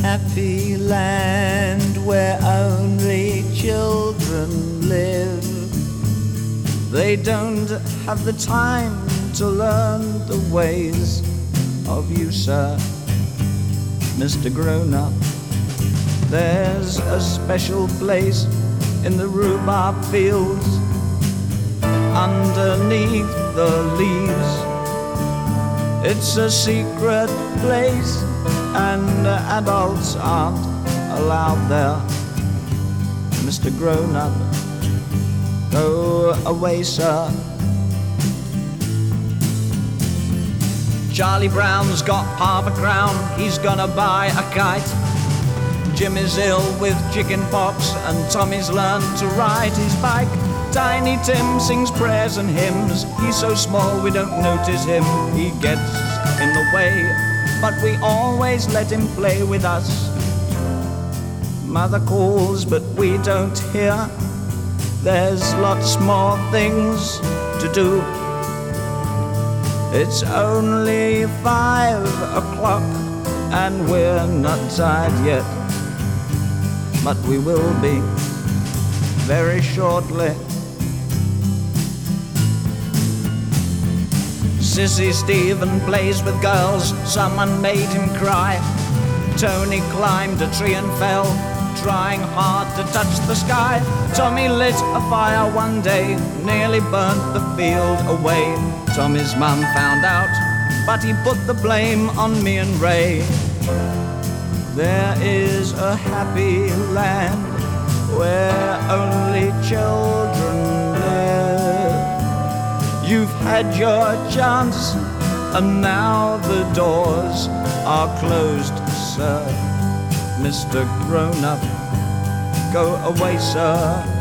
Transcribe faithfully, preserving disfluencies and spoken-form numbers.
happy land where only children live. They don't have the time to learn the ways of you, sir, Mister Grown-Up. There's a special place in the rhubarb fields underneath the leaves. It's a secret place and adults aren't allowed there. Mister Grown-Up, go away, sir. Charlie Brown's got half a crown, he's gonna buy a kite. Jim is ill with chicken pox and Tommy's learned to ride his bike. Tiny Tim sings prayers and hymns, he's so small we don't notice him. He gets in the way, but we always let him play with us. Mother calls but we don't hear, there's lots more things to do. It's only five o'clock and we're not tired yet, but we will be very shortly. Sissy Stephen plays with girls, someone made him cry. Tony climbed a tree and fell, trying hard to touch the sky. Tommy lit a fire one day, nearly burnt the field away. Tommy's mum found out, but he put the blame on me and Ray. There is a happy land where only children live. You've had your chance and now the doors are closed, sir. Mister Grown-Up, go away, sir.